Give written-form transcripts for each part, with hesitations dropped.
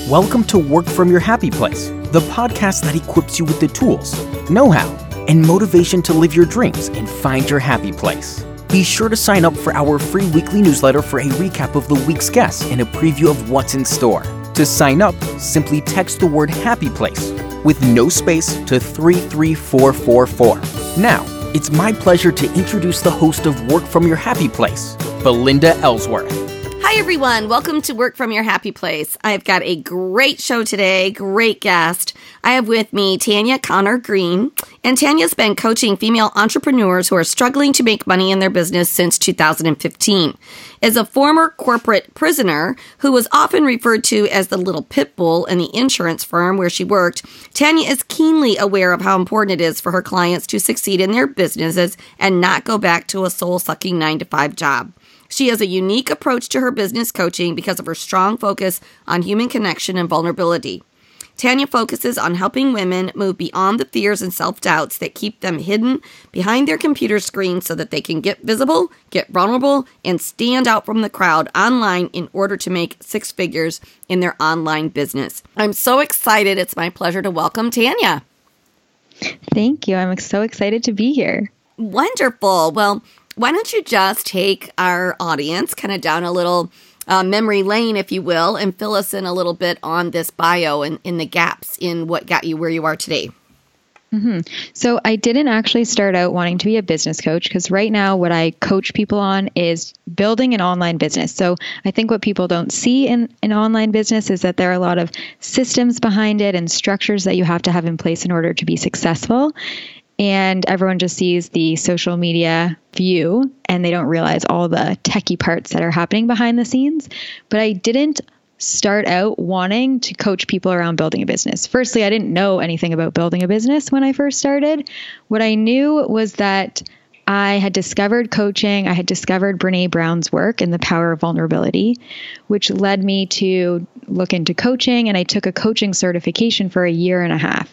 Welcome to Work From Your Happy Place, the podcast that equips you with the tools, know-how, and motivation to live your dreams and find your happy place. Be sure to sign up for our free weekly newsletter for a recap of the week's guests and a preview of what's in store. To sign up, simply text the word Happy Place with no space to 33444. Now, it's my pleasure to introduce the host of Work From Your Happy Place, Belinda Ellsworth. Hi, everyone. Welcome to Work From Your Happy Place. I've got a great show today, great guest. I have with me Tanya Connor Green, and Tanya's been coaching female entrepreneurs who are struggling to make money in their business since 2015. As a former corporate prisoner who was often referred to as the little pit bull in the insurance firm where she worked, Tanya is keenly aware of how important it is for her clients to succeed in their businesses and not go back to a soul-sucking 9-to-5 job. She has a unique approach to her business coaching because of her strong focus on human connection and vulnerability. Tanya focuses on helping women move beyond the fears and self-doubts that keep them hidden behind their computer screens so that they can get visible, get vulnerable, and stand out from the crowd online in order to make six figures in their online business. I'm so excited. It's my pleasure to welcome Tanya. Thank you. I'm so excited to be here. Wonderful. Well, why don't you just take our audience kind of down a little memory lane, if you will, and fill us in a little bit on this bio and in the gaps in what got you where you are today. So I didn't actually start out wanting to be a business coach because right now what I coach people on is building an online business. So I think what people don't see in an online business is that there are a lot of systems behind it and structures that you have to have in place in order to be successful. And everyone just sees the social media view and they don't realize all the techie parts that are happening behind the scenes. But I didn't start out wanting to coach people around building a business. Firstly, I didn't know anything about building a business when I first started. What I knew was that I had discovered coaching. I had discovered Brené Brown's work and the power of vulnerability, which led me to look into coaching. And I took a coaching certification for 1.5 years.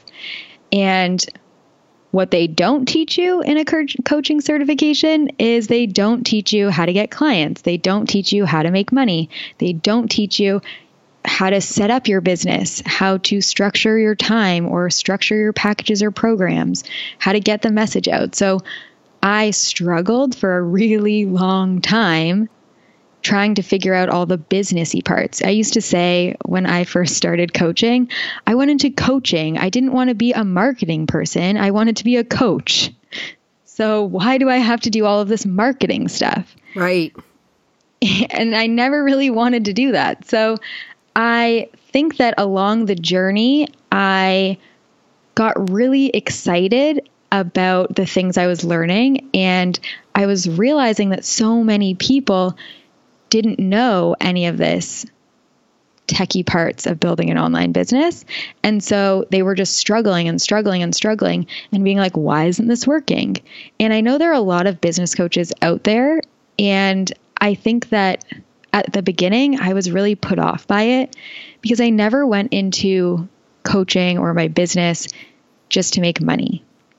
And what they don't teach you in a coaching certification is they don't teach you how to get clients. They don't teach you how to make money. They don't teach you how to set up your business, how to structure your time or structure your packages or programs, how to get the message out. So I struggled for a really long time trying to figure out all the businessy parts. I used to say when I first started coaching, I went into coaching. I didn't want to be a marketing person. I wanted to be a coach. So why do I have to do all of this marketing stuff? Right. And I never really wanted to do that. So I think that along the journey, I got really excited about the things I was learning. And I was realizing that so many people didn't know any of this techie parts of building an online business. And so they were just struggling and being like, why isn't this working? And I know there are a lot of business coaches out there. And I think that at the beginning, I was really put off by it because I never went into coaching or my business just to make money.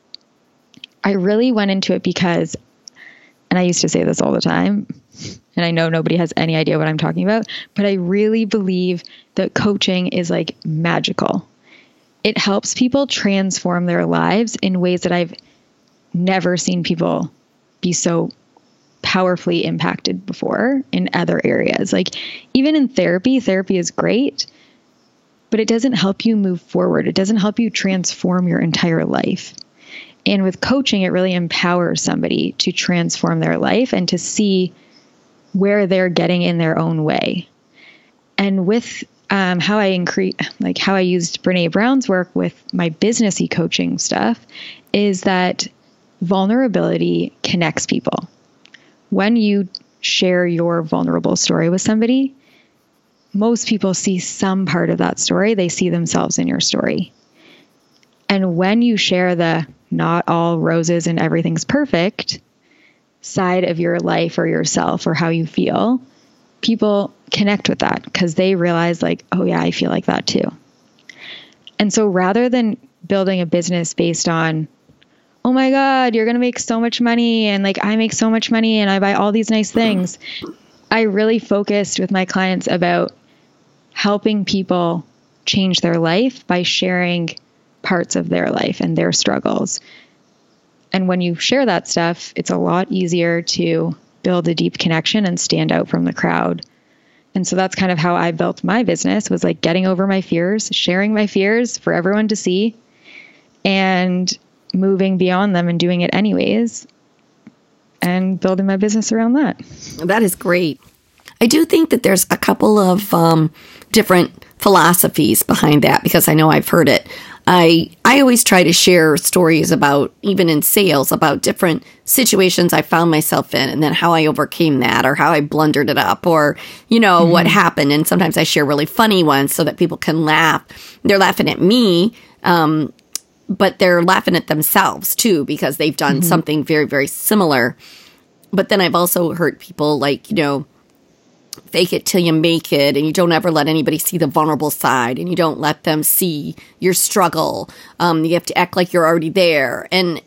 I really went into it because, and I used to say this all the time, and I know nobody has any idea what I'm talking about, but I really believe that coaching is like magical. It helps people transform their lives in ways that I've never seen people be so powerfully impacted before in other areas. Like even in therapy is great, but it doesn't help you move forward. It doesn't help you transform your entire life. And with coaching, it really empowers somebody to transform their life and to see where they're getting in their own way. And with how I used Brené Brown's work with my businessy coaching stuff is that vulnerability connects people. When you share your vulnerable story with somebody, most people see some part of that story. They see themselves in your story. And when you share the not all roses and everything's perfect side of your life or yourself or how you feel, people connect with that because they realize like, oh yeah, I feel like that too. And so rather than building a business based on, oh my God, you're going to make so much money and like I make so much money and I buy all these nice things, I really focused with my clients about helping people change their life by sharing parts of their life and their struggles. And when you share that stuff, it's a lot easier to build a deep connection and stand out from the crowd. And so that's kind of how I built my business, was like getting over my fears, sharing my fears for everyone to see, and moving beyond them and doing it anyways, and building my business around that. That is great. I do think that there's a couple of different philosophies behind that, because I know I've heard it. I always try to share stories about, even in sales, about different situations I found myself in, and then how I overcame that, or how I blundered it up, or, what happened. And sometimes I share really funny ones so that people can laugh. They're laughing at me, but they're laughing at themselves too, because they've done something very, very similar. But then I've also heard people like, fake it till you make it, and you don't ever let anybody see the vulnerable side, and you don't let them see your struggle. You have to act like you're already there. And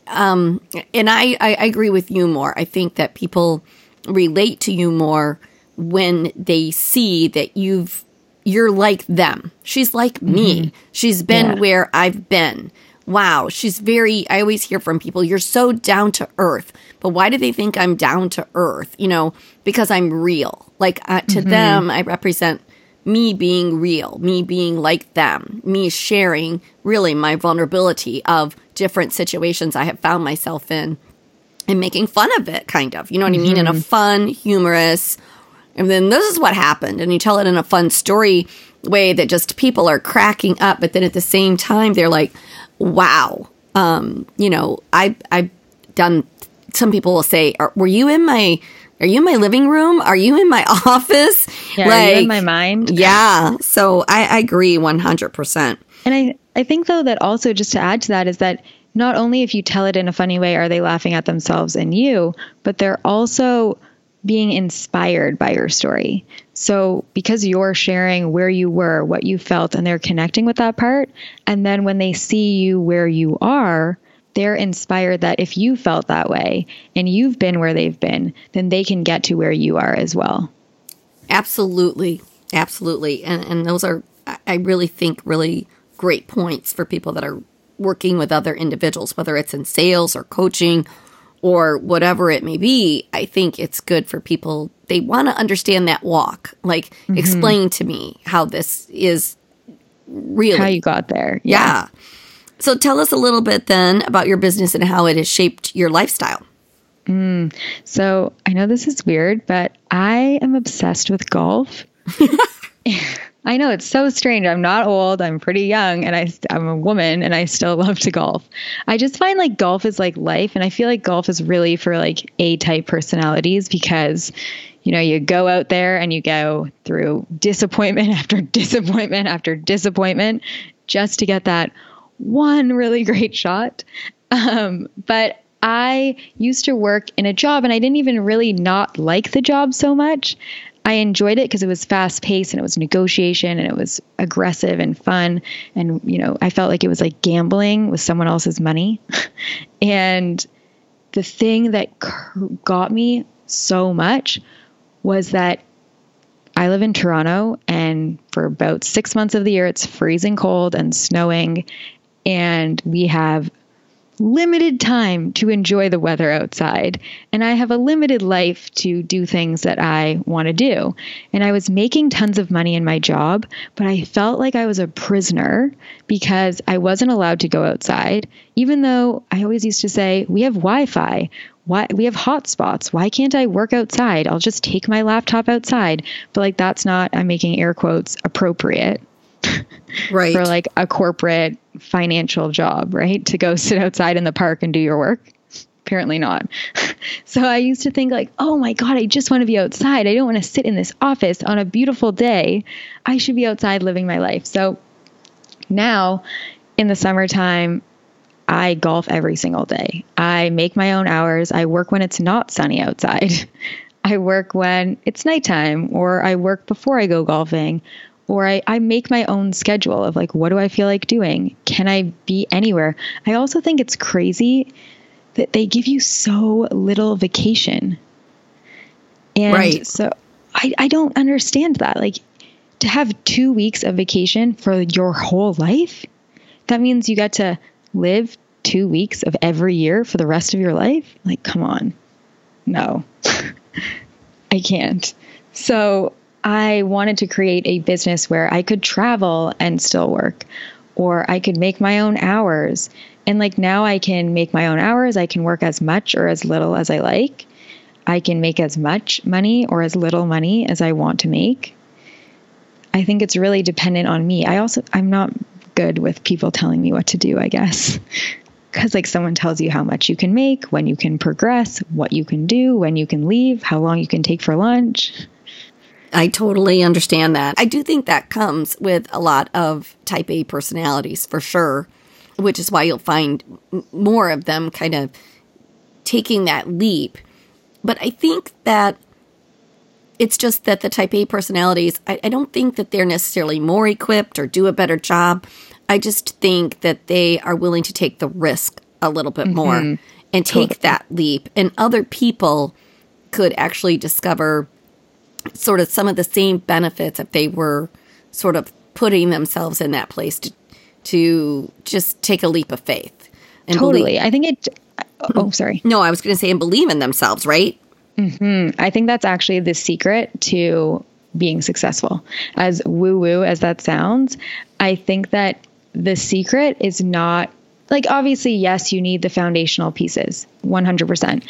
I agree with you more. I think that people relate to you more when they see that you're like them. She's like me. She's been where I've been. Wow, I always hear from people, you're so down to earth. But why do they think I'm down to earth? Because I'm real. Like to them, I represent me being real, me being like them, me sharing really my vulnerability of different situations I have found myself in, and making fun of it, kind of. You know what I mean? In a fun, humorous, and then this is what happened. And you tell it in a fun story way that just people are cracking up. But then at the same time, they're like, wow, I've done, some people will say, are you in my living room? Are you in my office? Yeah, are you in my mind? Yeah. So I agree 100%. And I think, though, that also, just to add to that, is that not only if you tell it in a funny way are they laughing at themselves and you, but they're also being inspired by your story. So because you're sharing where you were, what you felt, and they're connecting with that part, and then when they see you where you are, they're inspired that if you felt that way and you've been where they've been, then they can get to where you are as well. Absolutely. Absolutely. And those are, I really think, really great points for people that are working with other individuals, whether it's in sales or coaching or whatever it may be. I think it's good for people. They want to understand that walk. Like, explain to me how this is really. How you got there. Yeah. So tell us a little bit then about your business and how it has shaped your lifestyle. So I know this is weird, but I am obsessed with golf. I know, it's so strange. I'm not old. I'm pretty young, and I'm a woman, and I still love to golf. I just find like golf is like life, and I feel like golf is really for like A-type personalities, because you go out there and you go through disappointment after disappointment after disappointment just to get that one really great shot. But I used to work in a job, and I didn't even really not like the job so much. I enjoyed it because it was fast paced, and it was negotiation, and it was aggressive and fun. And, I felt like it was like gambling with someone else's money. And the thing that got me so much was that I live in Toronto, and for about 6 months of the year, it's freezing cold and snowing, and we have limited time to enjoy the weather outside. And I have a limited life to do things that I want to do. And I was making tons of money in my job, but I felt like I was a prisoner because I wasn't allowed to go outside, even though I always used to say, we have Wi-Fi. We have hotspots. Why can't I work outside? I'll just take my laptop outside. But like, that's not, I'm making air quotes, appropriate. Right. For like a corporate financial job, right? To go sit outside in the park and do your work. Apparently not. So I used to think like, oh my God, I just want to be outside. I don't want to sit in this office on a beautiful day. I should be outside living my life. So now in the summertime, I golf every single day. I make my own hours. I work when it's not sunny outside. I work when it's nighttime, or I work before I go golfing. Or I make my own schedule of like, what do I feel like doing? Can I be anywhere? I also think it's crazy that they give you so little vacation. And so I don't understand that. Like, to have 2 weeks of vacation for your whole life, that means you get to live 2 weeks of every year for the rest of your life. Like, come on. No, I can't. So I wanted to create a business where I could travel and still work, or I could make my own hours. And like now I can make my own hours. I can work as much or as little as I like. I can make as much money or as little money as I want to make. I think it's really dependent on me. I'm not good with people telling me what to do, I guess. Because like someone tells you how much you can make, when you can progress, what you can do, when you can leave, how long you can take for lunch. I totally understand that. I do think that comes with a lot of type A personalities for sure, which is why you'll find more of them kind of taking that leap. But I think that it's just that the type A personalities, I don't think that they're necessarily more equipped or do a better job. I just think that they are willing to take the risk a little bit more and take that leap. And other people could actually discover sort of some of the same benefits if they were sort of putting themselves in that place to just take a leap of faith. And totally. I think it... Oh, sorry. No, I was going to say and believe in themselves, right? I think that's actually the secret to being successful. As woo-woo as that sounds, I think that the secret is not... Like, obviously, yes, you need the foundational pieces, 100%.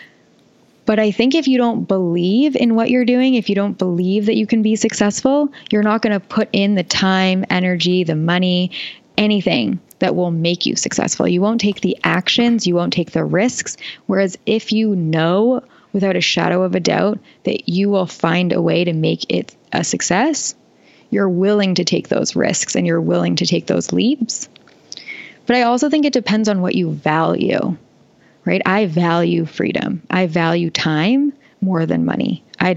But I think if you don't believe in what you're doing, if you don't believe that you can be successful, you're not going to put in the time, energy, the money, anything that will make you successful. You won't take the actions, you won't take the risks. Whereas if you know without a shadow of a doubt that you will find a way to make it a success, you're willing to take those risks and you're willing to take those leaps. But I also think it depends on what you value, right? I value freedom. I value time more than money. I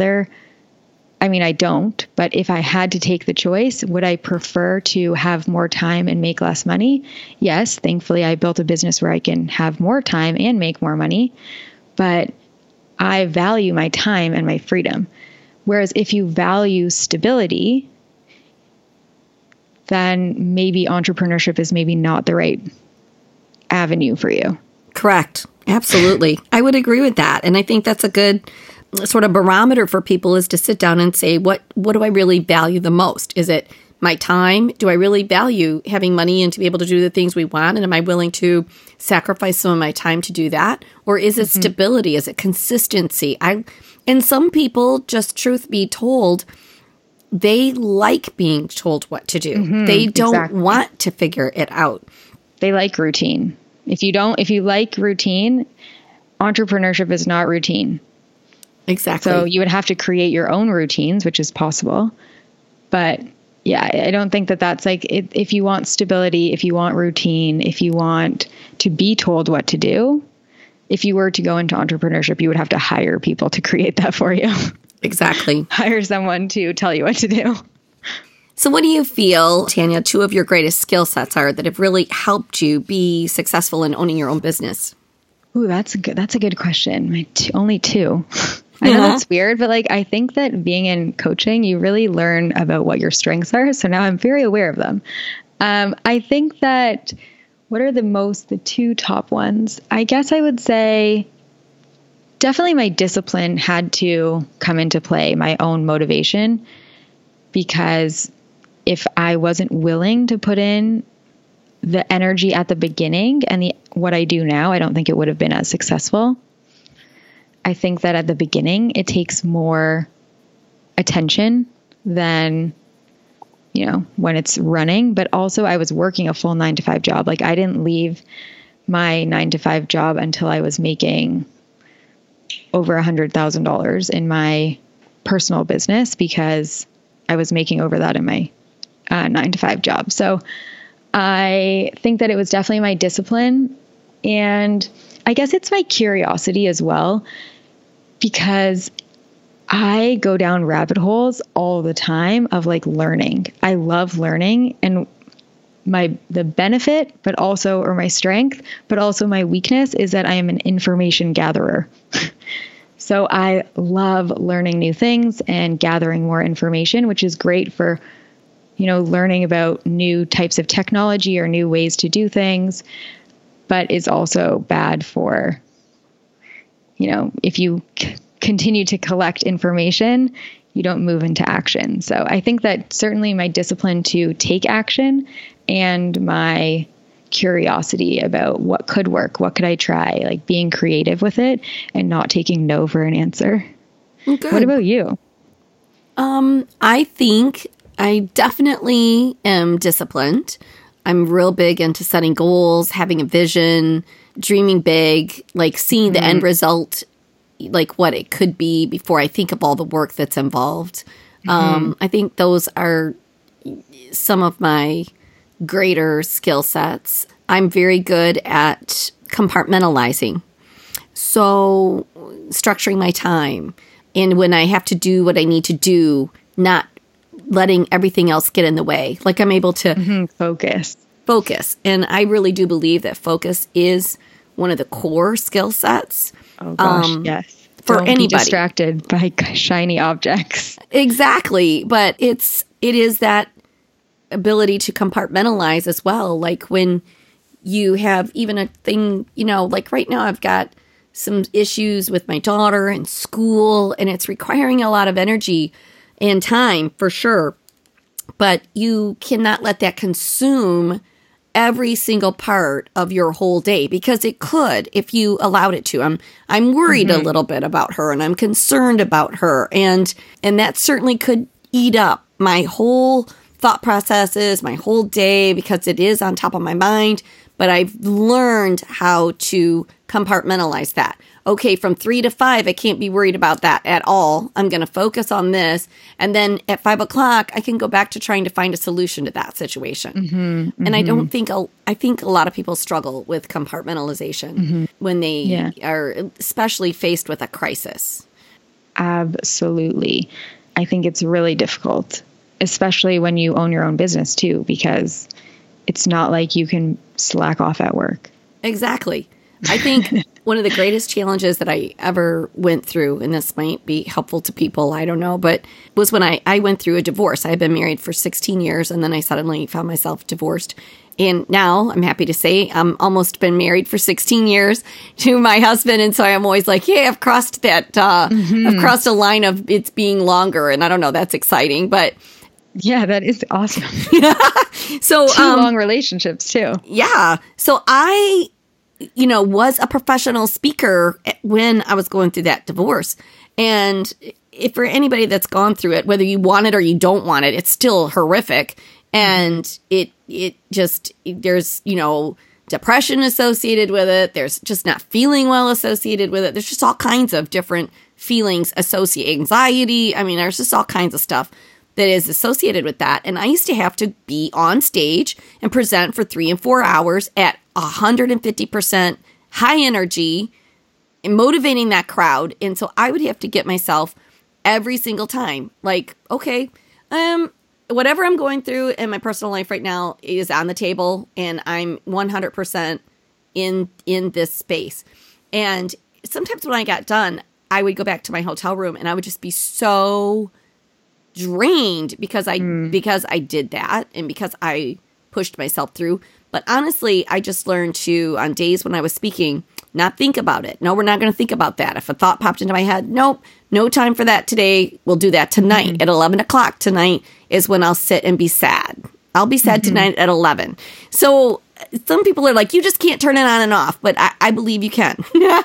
don't, but if I had to take the choice, would I prefer to have more time and make less money? Yes, thankfully I built a business where I can have more time and make more money, but I value my time and my freedom. Whereas if you value stability, then maybe entrepreneurship is maybe not the right avenue for you. Correct. Absolutely. I would agree with that. And I think that's a good sort of barometer for people, is to sit down and say, what do I really value the most? Is it my time? Do I really value having money and to be able to do the things we want? And am I willing to sacrifice some of my time to do that? Or is it stability? Is it consistency? And some people, just truth be told, they like being told what to do. They don't want to figure it out. They like routine. If you like routine, entrepreneurship is not routine. Exactly. So you would have to create your own routines, which is possible. But yeah, I don't think that that's like, if you want stability, if you want routine, if you want to be told what to do, if you were to go into entrepreneurship, you would have to hire people to create that for you. Exactly. Hire someone to tell you what to do. So what do you feel, Tanya, two of your greatest skill sets are that have really helped you be successful in owning your own business? Ooh, that's a good question. Only two. I know that's weird, but like, I think that being in coaching, you really learn about what your strengths are. So now I'm very aware of them. I think that what are the two top ones? I guess I would say definitely my discipline had to come into play, my own motivation, because if I wasn't willing to put in the energy at the beginning and what I do now, I don't think it would have been as successful. I think that at the beginning, it takes more attention than, when it's running. But also I was working a full 9-to-5 job. Like, I didn't leave my 9-to-5 job until I was making over $100,000 in my personal business, because I was making over that in my 9-to-5 job. So I think that it was definitely my discipline, and I guess it's my curiosity as well, because I go down rabbit holes all the time of like learning. I love learning, and the benefit, but also, or my strength, but also my weakness is that I am an information gatherer. So I love learning new things and gathering more information, which is great for, learning about new types of technology or new ways to do things, but is also bad for, if you continue to collect information, you don't move into action. So I think that certainly my discipline to take action and my curiosity about what could work, what could I try, like being creative with it and not taking no for an answer. Good. What about you? I think I definitely am disciplined. I'm real big into setting goals, having a vision, dreaming big, like seeing the end result, like what it could be before I think of all the work that's involved. I think those are some of my greater skill sets. I'm very good at compartmentalizing. So structuring my time. And when I have to do what I need to do, not letting everything else get in the way. Like I'm able to focus. And I really do believe that focus is one of the core skill sets. Oh gosh, yes. For Don't anybody. Be distracted by shiny objects. Exactly. But it is that ability to compartmentalize as well. Like when you have even a thing, like right now I've got some issues with my daughter and school, and it's requiring a lot of energy and time for sure. But you cannot let that consume every single part of your whole day, because it could if you allowed it to. I'm worried a little bit about her, and I'm concerned about her, and that certainly could eat up my whole thought processes, my whole day, because it is on top of my mind. But I've learned how to compartmentalize that. Okay, from 3 to 5, I can't be worried about that at all. I'm going to focus on this. And then at 5 o'clock, I can go back to trying to find a solution to that situation. And I think a lot of people struggle with compartmentalization when they are especially faced with a crisis. Absolutely. I think it's really difficult, especially when you own your own business too, because it's not like you can slack off at work. Exactly. I think one of the greatest challenges that I ever went through, and this might be helpful to people, I don't know, but was when I went through a divorce. I had been married for 16 years, and then I suddenly found myself divorced. And now I'm happy to say I'm almost been married for 16 years to my husband. And so I'm always like, yeah, I've crossed that, I've crossed a line of it's being longer. And I don't know, that's exciting, but yeah, that is awesome. So two long relationships too. Yeah. So I, was a professional speaker when I was going through that divorce. And if for anybody that's gone through it, whether you want it or you don't want it, it's still horrific. And it just, there's, depression associated with it. There's just not feeling well associated with it. There's just all kinds of different feelings associated, anxiety. I mean, there's just all kinds of stuff that is associated with that. And I used to have to be on stage and present for 3 and 4 hours at 150% high energy and motivating that crowd. And so I would have to get myself every single time, like, okay, whatever I'm going through in my personal life right now is on the table, and I'm 100% in this space. And sometimes when I got done, I would go back to my hotel room and I would just be so drained because I did that and because I pushed myself through. But honestly, I just learned to, on days when I was speaking, not think about it. No, we're not going to think about that. If a thought popped into my head, nope, no time for that today. We'll do that tonight at 11 o'clock. Tonight is when I'll sit and be sad. I'll be sad tonight at 11. So some people are like, you just can't turn it on and off, but I believe you can.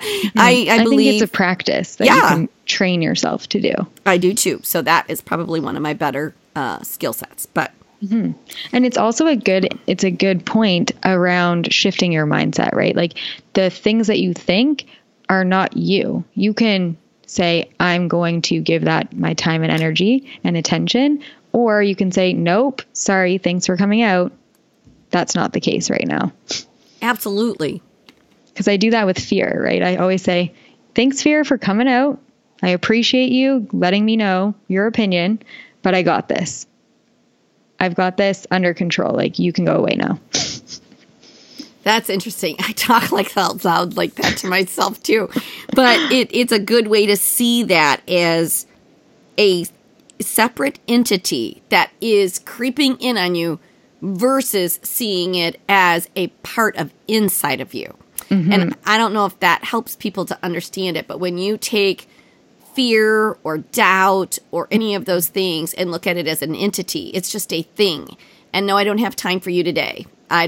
I believe think it's a practice that you can train yourself to do. I do too. So that is probably one of my better skill sets. But and it's also a good point around shifting your mindset, right? Like the things that you think are not you. You can say, I'm going to give that my time and energy and attention, or you can say, nope, sorry, thanks for coming out. That's not the case right now. Absolutely. Because I do that with fear, right? I always say, thanks, fear, for coming out. I appreciate you letting me know your opinion, but I got this. I've got this under control. Like, you can go away now. That's interesting. I talk like out loud like that to myself too. But it's a good way to see that as a separate entity that is creeping in on you versus seeing it as a part of inside of you. Mm-hmm. And I don't know if that helps people to understand it, but when you take fear or doubt or any of those things and look at it as an entity, it's just a thing. And no, I don't have time for you today. I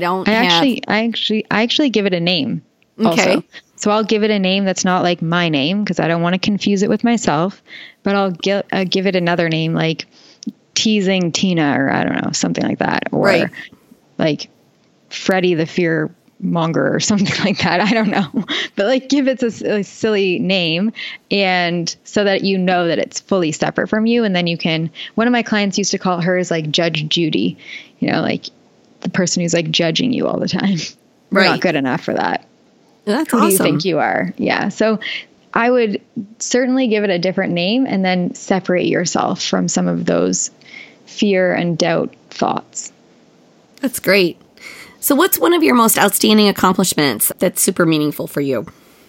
actually give it a name. Okay. Also. So I'll give it a name that's not like my name because I don't want to confuse it with myself, but I'll give it another name like Teasing Tina or I don't know, something like that. Or like Freddie the Fear Monger or something like that. I don't know, but like give it a silly name, and so that you know that it's fully separate from you. And then you can, one of my clients used to call hers like Judge Judy, like the person who's like judging you all the time. We're not good enough for that. That's Who awesome. do you think you are? Yeah. So I would certainly give it a different name and then separate yourself from some of those fear and doubt thoughts. That's great. So what's one of your most outstanding accomplishments that's super meaningful for you?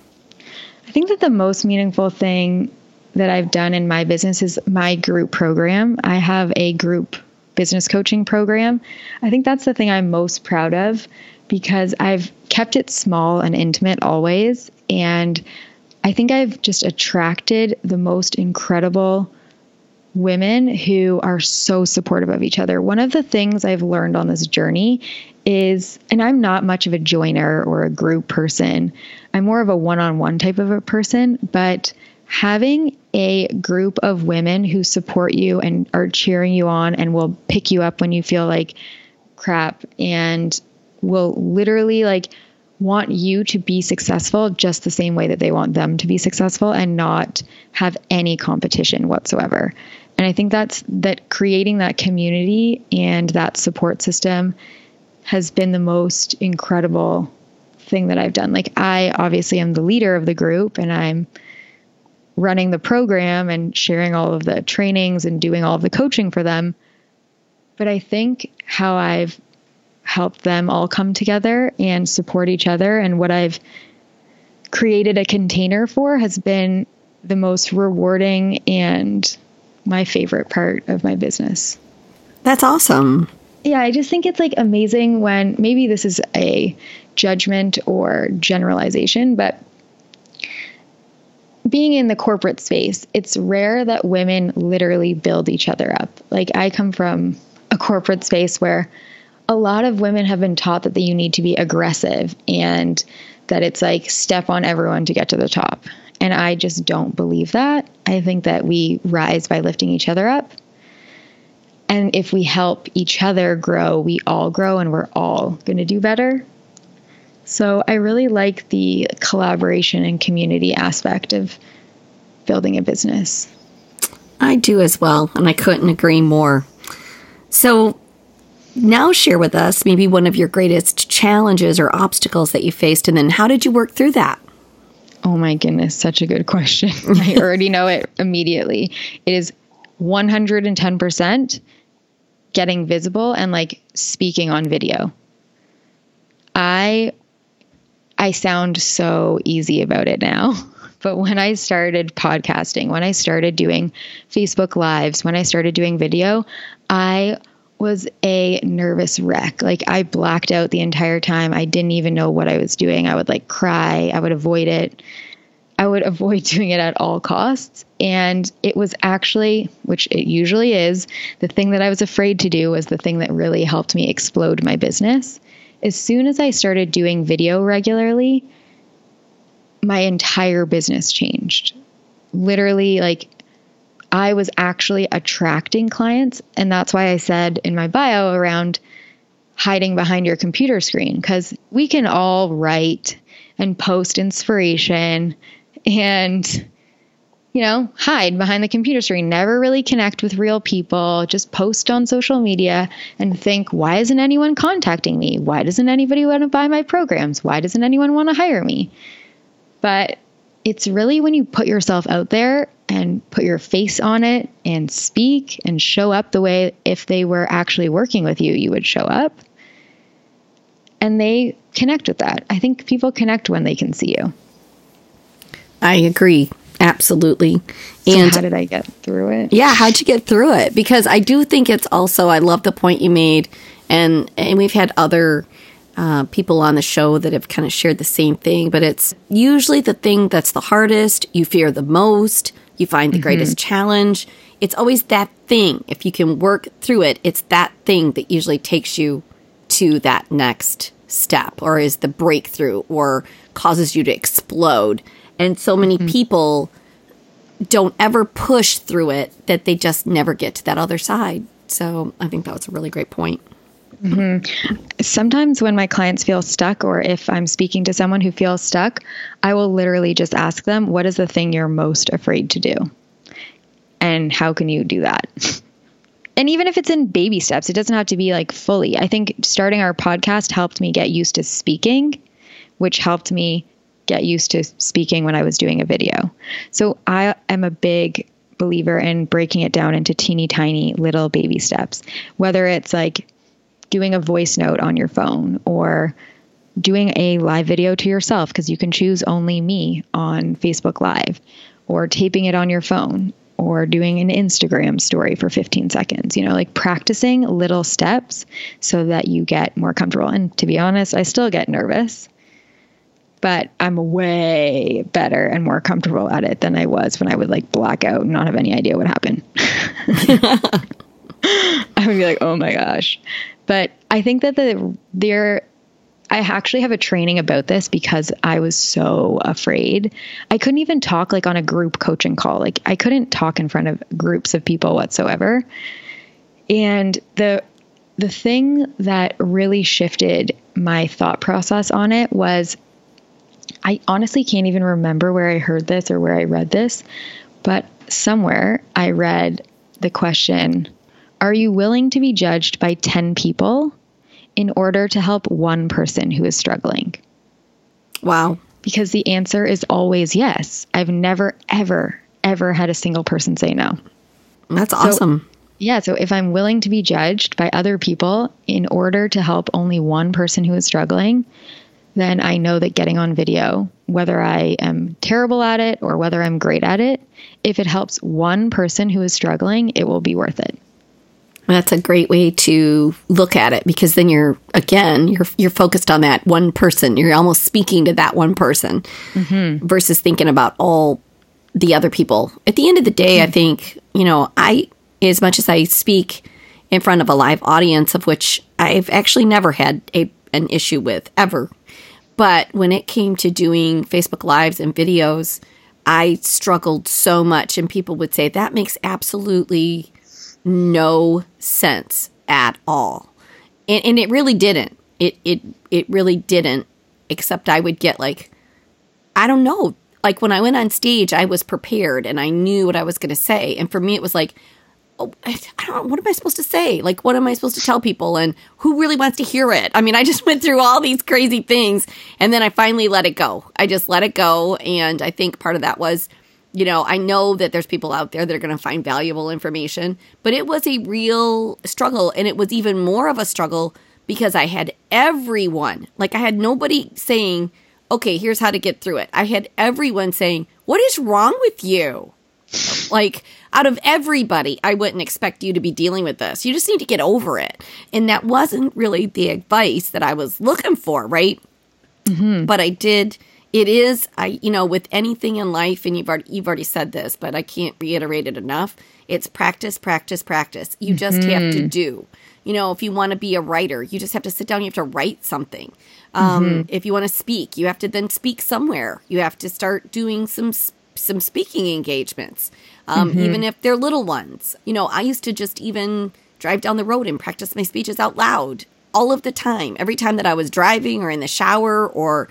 I think that the most meaningful thing that I've done in my business is my group program. I have a group business coaching program. I think that's the thing I'm most proud of because I've kept it small and intimate always. And I think I've just attracted the most incredible women who are so supportive of each other. One of the things I've learned on this journey is, and I'm not much of a joiner or a group person, I'm more of a one-on-one type of a person, but having a group of women who support you and are cheering you on and will pick you up when you feel like crap and will literally like want you to be successful just the same way that they want them to be successful and not have any competition whatsoever. And I think that creating that community and that support system has been the most incredible thing that I've done. Like I obviously am the leader of the group and I'm running the program and sharing all of the trainings and doing all of the coaching for them. But I think how I've helped them all come together and support each other and what I've created a container for has been the most rewarding and my favorite part of my business. That's awesome. Yeah, I just think it's like amazing when, maybe this is a judgment or generalization, but being in the corporate space, it's rare that women literally build each other up. Like I come from a corporate space where a lot of women have been taught that you need to be aggressive and that it's like step on everyone to get to the top. And I just don't believe that. I think that we rise by lifting each other up. And if we help each other grow, we all grow and we're all going to do better. So I really like the collaboration and community aspect of building a business. I do as well, and I couldn't agree more. So now share with us maybe one of your greatest challenges or obstacles that you faced, and then how did you work through that? Oh my goodness, such a good question. I already know it immediately. It is 110% getting visible and like speaking on video. I sound so easy about it now, but when I started podcasting, when I started doing Facebook Lives, when I started doing video, I was a nervous wreck. Like I blacked out the entire time. I didn't even know what I was doing. I would like cry. I would avoid it. I would avoid doing it at all costs. And it was actually, which it usually is, the thing that I was afraid to do was the thing that really helped me explode my business. As soon as I started doing video regularly, my entire business changed. Literally, like I was actually attracting clients. And that's why I said in my bio around hiding behind your computer screen, because we can all write and post inspiration and, hide behind the computer screen, never really connect with real people, just post on social media and think, why isn't anyone contacting me? Why doesn't anybody want to buy my programs? Why doesn't anyone want to hire me? But it's really when you put yourself out there and put your face on it and speak and show up the way if they were actually working with you, you would show up. and they connect with that. I think people connect when they can see you. I agree. Absolutely. So and how did I get through it? Yeah, how'd you get through it? Because I do think it's also, I love the point you made, and we've had other people on the show that have kind of shared the same thing, but it's usually the thing that's the hardest, you fear the most, you find the greatest challenge. It's always that thing. If you can work through it, it's that thing that usually takes you to that next step, or is the breakthrough, or causes you to explode. And so many people don't ever push through it, that they just never get to that other side. So I think that was a really great point. Sometimes when my clients feel stuck, or if I'm speaking to someone who feels stuck, I will literally just ask them, what is the thing you're most afraid to do? And how can you do that? And even if it's in baby steps, it doesn't have to be like fully. I think starting our podcast helped me get used to speaking, which helped me get used to speaking when I was doing a video. So I am a big believer in breaking it down into teeny tiny little baby steps, whether it's like doing a voice note on your phone, or doing a live video to yourself, because you can choose only me on Facebook Live, or taping it on your phone, or doing an Instagram story for 15 seconds, like practicing little steps so that you get more comfortable. And to be honest, I still get nervous, but I'm way better and more comfortable at it than I was when I would like black out and not have any idea what happened. I would be like, oh my gosh. But I think that I actually have a training about this, because I was so afraid. I couldn't even talk like on a group coaching call. Like I couldn't talk in front of groups of people whatsoever. And the thing that really shifted my thought process on it was, I honestly can't even remember where I heard this or where I read this, but somewhere I read the question, are you willing to be judged by 10 people in order to help one person who is struggling? Wow. Because the answer is always yes. I've never, ever, ever had a single person say no. That's awesome. So if I'm willing to be judged by other people in order to help only one person who is struggling, then I know that getting on video, whether I am terrible at it or whether I'm great at it, if it helps one person who is struggling, it will be worth it. That's a great way to look at it, because then you're focused on that one person. You're almost speaking to that one person versus thinking about all the other people. At the end of the day, I think, as much as I speak in front of a live audience, of which I've actually never had an issue with ever. But when it came to doing Facebook Lives and videos, I struggled so much, and people would say, that makes absolutely no sense at all. And it really didn't. It really didn't, except I would get like, I don't know, like when I went on stage, I was prepared and I knew what I was going to say. And for me, it was like, oh, I don't know, what am I supposed to say? Like, what am I supposed to tell people? And who really wants to hear it? I mean, I just went through all these crazy things, and then I finally let it go. I just let it go. And I think part of that was, I know that there's people out there that are going to find valuable information, but it was a real struggle. And it was even more of a struggle because I had everyone, like I had nobody saying, okay, here's how to get through it. I had everyone saying, what is wrong with you? Like, out of everybody, I wouldn't expect you to be dealing with this. You just need to get over it. And that wasn't really the advice that I was looking for, right? But I did. It is, with anything in life, and you've already said this, but I can't reiterate it enough. It's practice, practice, practice. You just have to do. If you want to be a writer, you just have to sit down. You have to write something. If you want to speak, you have to then speak somewhere. You have to start doing some speaking engagements, even if they're little ones. I used to just even drive down the road and practice my speeches out loud all of the time. Every time that I was driving or in the shower, or,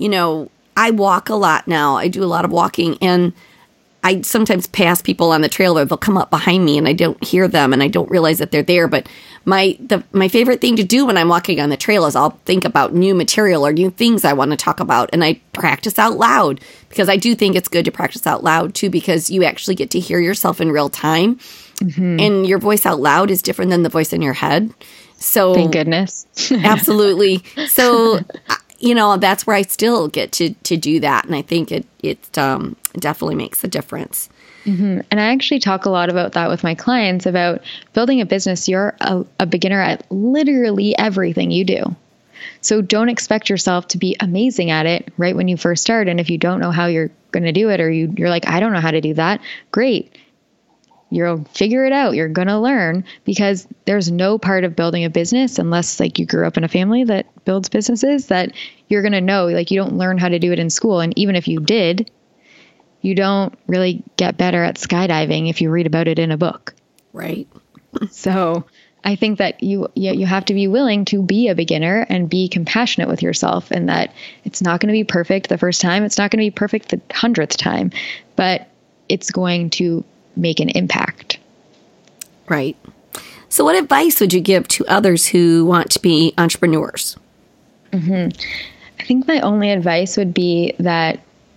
I walk a lot now. I do a lot of walking, and I sometimes pass people on the trail, or they'll come up behind me and I don't hear them and I don't realize that they're there. But my favorite thing to do when I'm walking on the trail is I'll think about new material or new things I want to talk about, and I practice out loud, because I do think it's good to practice out loud too, because you actually get to hear yourself in real time, and your voice out loud is different than the voice in your head. So thank goodness. Absolutely. So, that's where I still get to do that. And I think it definitely makes a difference. Mm-hmm. And I actually talk a lot about that with my clients about building a business. You're a beginner at literally everything you do. So don't expect yourself to be amazing at it right when you first start. And if you don't know how you're going to do it, or you're like, I don't know how to do that, great. You'll figure it out. You're going to learn, because there's no part of building a business, unless like you grew up in a family that builds businesses, that you're going to know. Like, you don't learn how to do it in school. And even if you did, you don't really get better at skydiving if you read about it in a book. Right. So I think that you have to be willing to be a beginner and be compassionate with yourself, and that it's not going to be perfect the first time. It's not going to be perfect the 100th time, but it's going to make an impact. Right. So what advice would you give to others who want to be entrepreneurs? I think my only advice would be that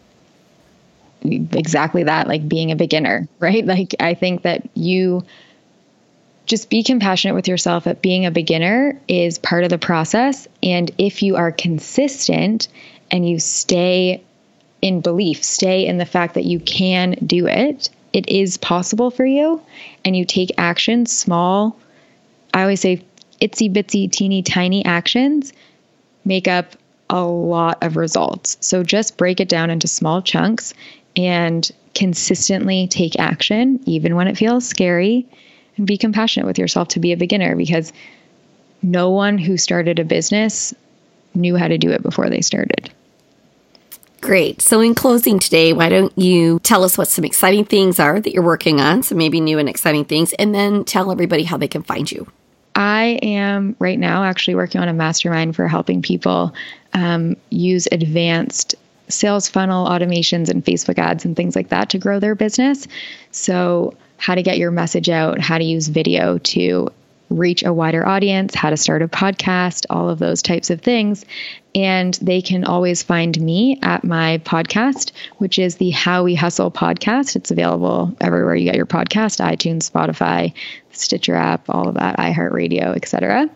exactly that, like being a beginner, right? Like, I think that you just be compassionate with yourself, that being a beginner is part of the process. And if you are consistent and you stay in belief, stay in the fact that you can do it, it is possible for you, and you take action, small, I always say itsy bitsy, teeny tiny actions make up a lot of results. So just break it down into small chunks and consistently take action, even when it feels scary, and be compassionate with yourself to be a beginner, because no one who started a business knew how to do it before they started. Great. So in closing today, why don't you tell us what some exciting things are that you're working on, so maybe new and exciting things, and then tell everybody how they can find you. I am right now actually working on a mastermind for helping people use advanced sales funnel automations and Facebook ads and things like that to grow their business. So how to get your message out, how to use video to reach a wider audience, how to start a podcast, all of those types of things. And they can always find me at my podcast, which is the How We Hustle podcast. It's available everywhere you get your podcast, iTunes, Spotify, Stitcher app, all of that, iHeartRadio, etc.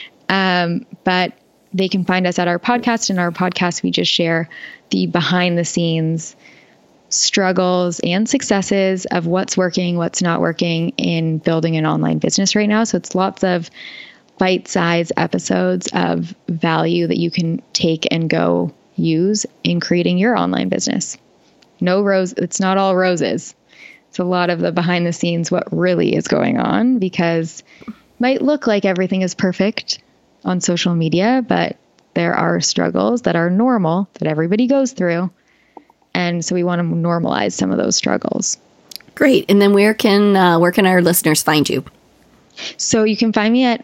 But they can find us at our podcast. In our podcast, we just share the behind the scenes struggles and successes of what's working, what's not working in building an online business right now. So it's lots of bite-sized episodes of value that you can take and go use in creating your online business. It's not all roses. It's a lot of the behind the scenes, what really is going on, because it might look like everything is perfect on social media, but there are struggles that are normal that everybody goes through. And so we want to normalize some of those struggles. Great. And then where can our listeners find you? So you can find me at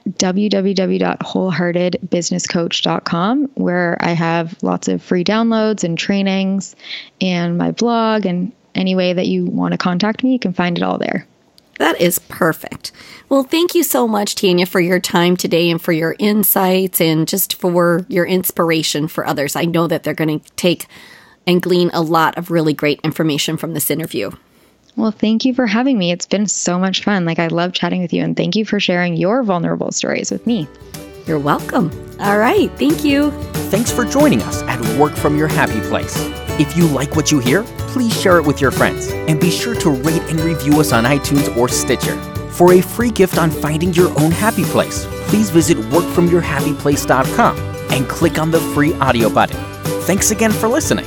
www.wholeheartedbusinesscoach.com, where I have lots of free downloads and trainings and my blog, and any way that you want to contact me, you can find it all there. That is perfect. Well, thank you so much, Tanya, for your time today and for your insights and just for your inspiration for others. I know that they're going to take and glean a lot of really great information from this interview. Well, thank you for having me. It's been so much fun. I love chatting with you, and thank you for sharing your vulnerable stories with me. You're welcome. All right. Thank you. Thanks for joining us at Work From Your Happy Place. If you like what you hear, please share it with your friends, and be sure to rate and review us on iTunes or Stitcher. For a free gift on finding your own happy place, please visit workfromyourhappyplace.com and click on the free audio button. Thanks again for listening.